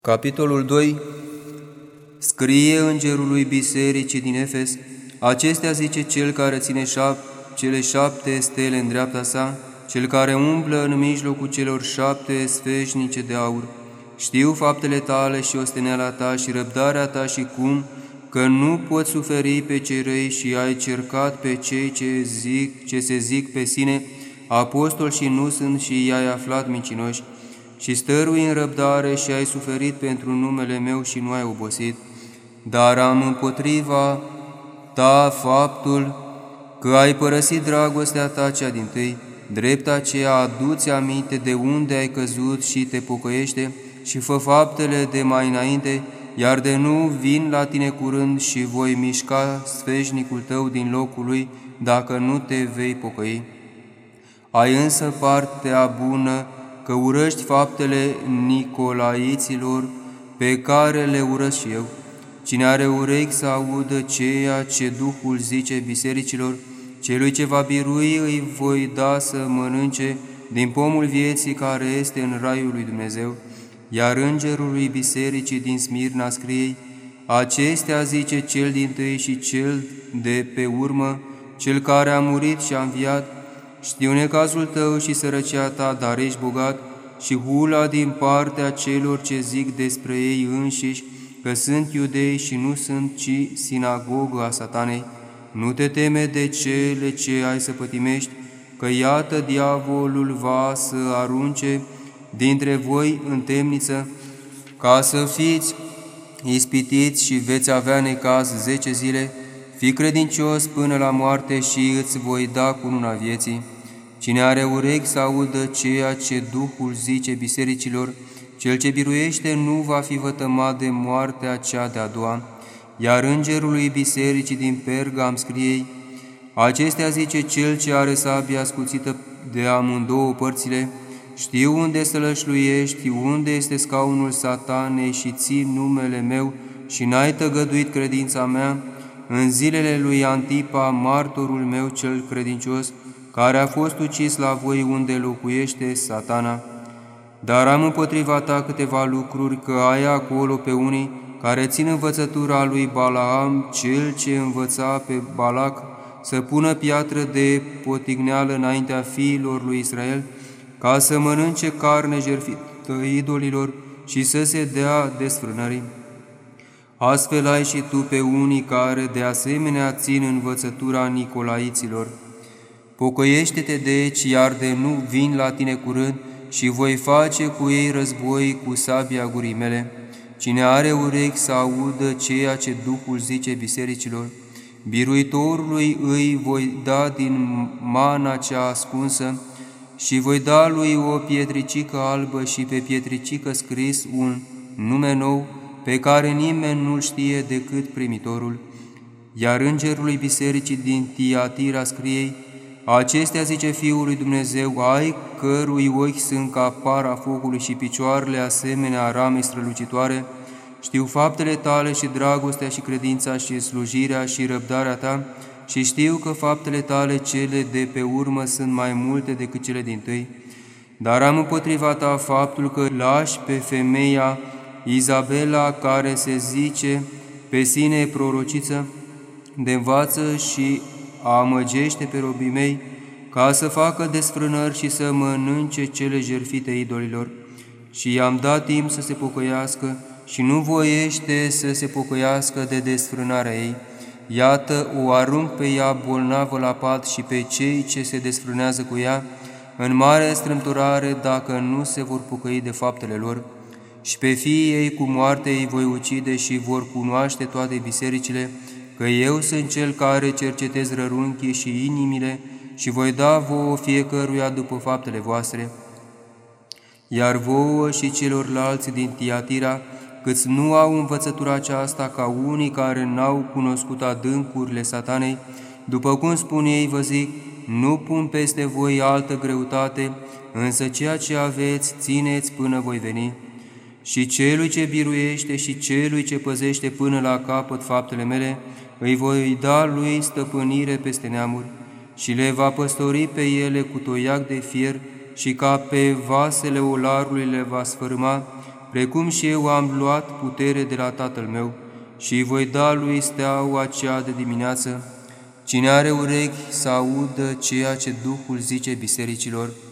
Capitolul 2. Scrie îngerului bisericii din Efes: acestea zice cel care ține cele 7 stele în dreapta sa, cel care umblă în mijlocul celor 7 sfeșnice de aur. Știu faptele tale și osteneala ta și răbdarea ta și cum că nu poți suferi pe cei răi și ai cercat pe cei ce se zic pe sine apostoli și nu sunt și i-ai aflat mincinoși. Și stărui în răbdare și ai suferit pentru numele meu și nu ai obosit. Dar am împotriva ta faptul că ai părăsit dragostea ta cea dintâi. Drept aceea adu-ți aminte de unde ai căzut și te pocăiește și fă faptele de mai înainte, iar de nu vin la tine curând și voi mișca sfeșnicul tău din locul lui dacă nu te vei pocăi. Ai însă partea bună că urăști faptele nicolaiților, pe care le urăsc și eu. Cine are urechi să audă ceea ce Duhul zice bisericilor, celui ce va birui îi voi da să mănânce din pomul vieții care este în raiul lui Dumnezeu. Iar îngerului bisericii din Smirna scrie: acestea zice cel dintâi și cel de pe urmă, cel care a murit și a înviat: știu necazul tău și sărăcia ta, dar ești bogat, și hula din partea celor ce zic despre ei înșiși că sunt iudei și nu sunt, ci sinagogă a Satanei. Nu te teme de cele ce ai să pătimești, că iată diavolul va să arunce dintre voi în temniță, ca să fiți ispitiți și veți avea necaz 10 zile. Fii credincios până la moarte și îți voi da cununa vieții. Cine are urechi să audă ceea ce Duhul zice bisericilor, cel ce biruiește nu va fi vătămat de moartea cea de-a doua. Iar îngerului bisericii din Pergam scrie: acestea zice cel ce are sabia ascuțită de amândouă părțile: știu unde sălășluiești, unde este scaunul Satanei și ții numele meu și n-ai tăgăduit credința mea în zilele lui Antipa, martorul meu cel credincios, care a fost ucis la voi unde locuiește Satana. Dar am împotriva ta câteva lucruri, că ai acolo pe unii care țin învățătura lui Balaam, cel ce învăța pe Balac să pună piatră de potigneală înaintea fiilor lui Israel, ca să mănânce carne jertfită idolilor și să se dea desfrânării. Astfel ai și tu pe unii care de asemenea țin învățătura nicolaiților. Pocăiește-te deci, iar de nu vin la tine curând și voi face cu ei război cu sabia gurii mele. Cine are urechi să audă ceea ce Duhul zice bisericilor, biruitorului îi voi da din mana cea ascunsă și voi da lui o pietricică albă și pe pietricică scris un nume nou, pe care nimeni nu-l știe decât primitorul. Iar îngerului bisericii din Tiatira scrie: acestea zice Fiul lui Dumnezeu, ai cărui ochi sunt ca para focului și picioarele asemenea ramei strălucitoare. Știu faptele tale și dragostea și credința și slujirea și răbdarea ta și știu că faptele tale cele de pe urmă sunt mai multe decât cele dintâi. Dar am împotriva ta faptul că lași pe femeia Izabela, care se zice pe sine prorociță, de învață și amăgește pe robii mei, ca să facă desfrânări și să mănânce cele jertfite idolilor. Și i-am dat timp să se pocăiască și nu voiește să se pocăiască de desfrânarea ei. Iată, o arunc pe ea bolnavă la pat și pe cei ce se desfrânează cu ea în mare strâmtorare, dacă nu se vor pocăi de faptele lor. Și pe fiii ei cu moarte îi voi ucide și vor cunoaște toate bisericile că eu sunt cel care cercetez rărunchii și inimile și voi da vouă fiecăruia după faptele voastre. Iar vouă și celorlalți din Tiatira, câți nu au învățătura aceasta ca unii care n-au cunoscut adâncurile Satanei, după cum spun ei, vă zic, nu pun peste voi altă greutate, însă ceea ce aveți țineți până voi veni. Și celui ce biruiește și celui ce păzește până la capăt faptele mele, îi voi da lui stăpânire peste neamuri și le va păstori pe ele cu toiac de fier și ca pe vasele olarului le va sfârma, precum și eu am luat putere de la Tatăl meu și îi voi da lui steaua aceea de dimineață. Cine are urechi să audă ceea ce Duhul zice bisericilor.